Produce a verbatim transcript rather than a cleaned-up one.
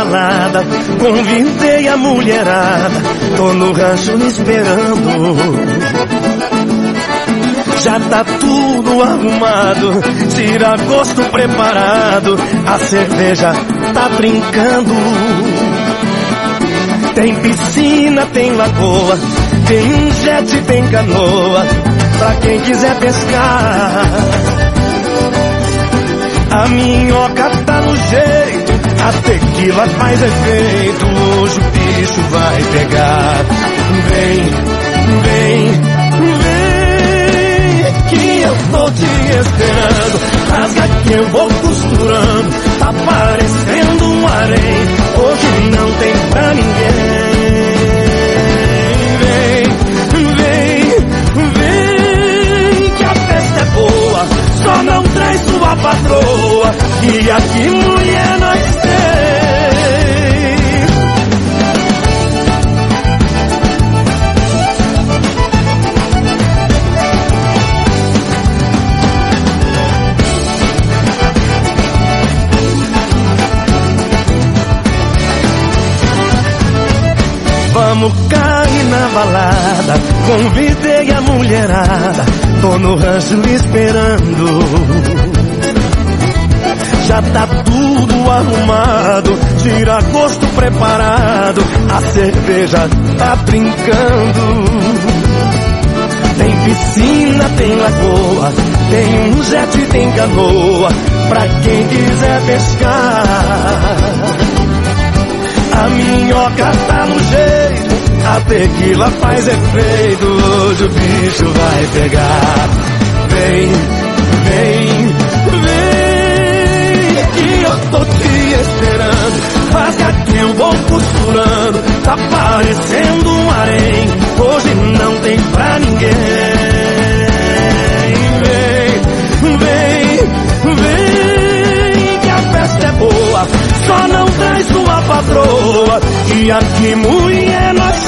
balada, convidei a mulherada, tô no rancho me esperando. Já tá tudo arrumado, tira-gosto preparado, a cerveja tá brincando. Tem piscina, tem lagoa, tem um jet, tem canoa, pra quem quiser pescar. A minhoca tá no jeito, a tequila faz efeito, hoje o bicho vai pegar. Vem, vem, vem, que eu tô te esperando. Rasga que eu vou costurando, tá parecendo um harém, hoje não tem pra ninguém. Vem, vem, vem, que a festa é boa, só não traz sua patroa, e aqui mulher nós tem. Vamos cair na balada, convidei a mulherada, tô no rancho esperando. Já tá tudo arrumado, tira-gosto preparado, a cerveja tá brincando. Tem piscina, tem lagoa, tem um jet, tem canoa, pra quem quiser pescar. A minhoca tá no jeito, a tequila faz efeito, hoje o bicho vai pegar. Vem, vem, vem, que eu tô te esperando. Rasga que eu vou costurando, tá parecendo um harém, hoje não tem pra ninguém. Vem, vem, vem, que a festa é boa, só não traz sua patroa, e aqui mulher nós